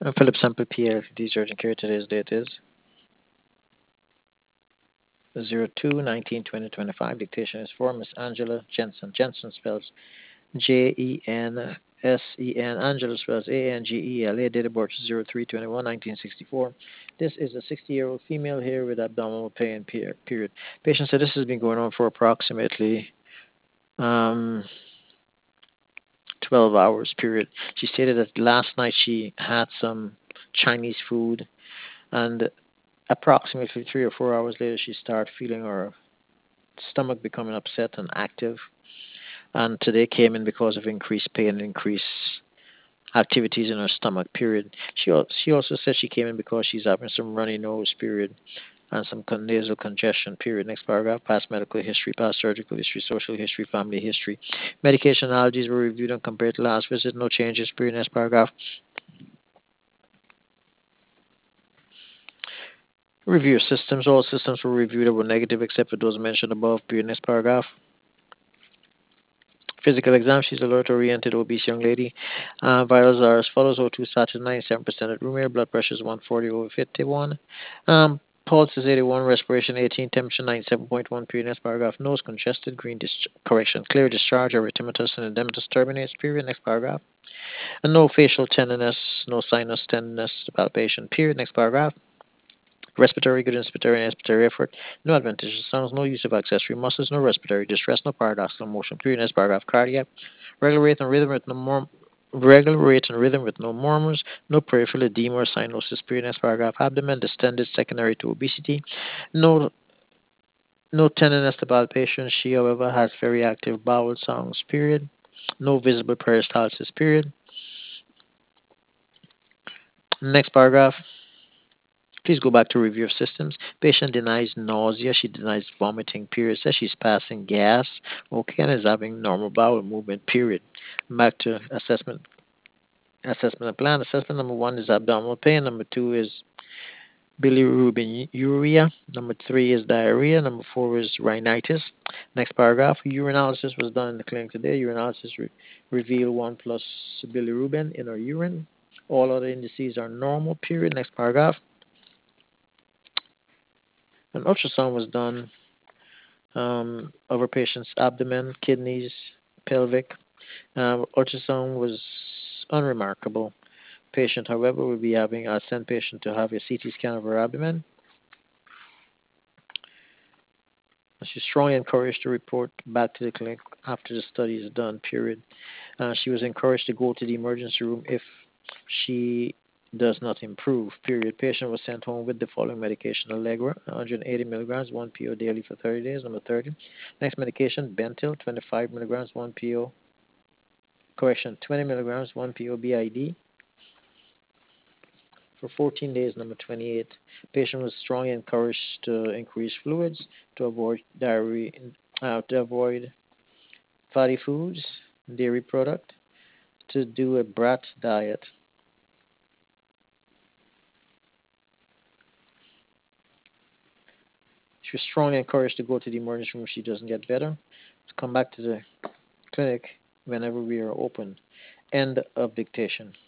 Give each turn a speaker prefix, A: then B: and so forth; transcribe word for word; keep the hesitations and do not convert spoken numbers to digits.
A: Uh, Philip Sample P L, D urgent care. Today's date is zero two nineteen twenty twenty-five. Dictation is for Miss Angela Jensen. Jensen spells J E N S E N. Angela spells A N G E L A. Date of birth is zero three twenty-one nineteen sixty-four. This is a sixty-year-old female here with abdominal pain per- period. Patient said this has been going on for approximately um, twelve hours period. She stated that last night she had some Chinese food, and approximately three or four hours later she started feeling her stomach becoming upset and active. And today came in because of increased pain and increased activities in her stomach period. She al- she also said she came in because she's having some runny nose period and some con- nasal congestion period. Next paragraph: past medical history, past surgical history, social history, family history. Medication allergies were reviewed and compared to last visit. No changes period. Next paragraph: review systems. All systems were reviewed that were negative except for those mentioned above period. Next paragraph: physical exam. She's alert oriented obese young lady. Uh, vitals are as follows: O two status ninety-seven percent at room air. Blood pressure is one forty over fifty-one. Um, pulse is eighty-one. Respiration eighteen. Temperature ninety-seven point one. Period. Next paragraph: nose congested. Green dis- correction. Clear discharge. Erythematous and edematous terminates. Period. Next paragraph: and no facial tenderness. No sinus tenderness. Palpation. Period. Next paragraph: respiratory, good inspiratory and expiratory effort, no adventitious sounds, no use of accessory muscles, no respiratory distress, no paradoxical motion. Period. Next paragraph: cardiac, regular rate and rhythm with no more regular rate and rhythm with no murmurs, no peripheral edema or cyanosis. Period. Next paragraph: abdomen distended secondary to obesity, no no tenderness to palpation. She, however, has very active bowel sounds. Period. No visible peristalsis. Period. Next paragraph: please go back to review of systems. Patient denies nausea. She denies vomiting. Period. Says she's passing gas. Okay, and is having normal bowel movement. Period. Back to assessment. Assessment and plan. Assessment number one is abdominal pain. Number two is bilirubinuria. Number three is diarrhea. Number four is rhinitis. Next paragraph. Urinalysis was done in the clinic today. Urinalysis re- revealed one plus bilirubin in her urine. All other indices are normal. Period. Next paragraph. An ultrasound was done um, of her patient's abdomen, kidneys, pelvic. Um, ultrasound was unremarkable. Patient, however, will be having a send patient to have a C T scan of her abdomen. She's strongly encouraged to report back to the clinic after the study is done. Period. Uh, she was encouraged to go to the emergency room if she does not improve. Period. Patient was sent home with the following medication: Allegra, one hundred eighty milligrams, one P O daily for thirty days. Number thirty. Next medication: Bentil, twenty-five milligrams, one P O. Correction: twenty milligrams, one P O B I D for fourteen days. Number twenty-eight. Patient was strongly encouraged to increase fluids to avoid diarrhea, uh, to avoid fatty foods, dairy product, to do a brat diet. She was strongly encouraged to go to the emergency room if she doesn't get better, to come back to the clinic whenever we are open. End of dictation.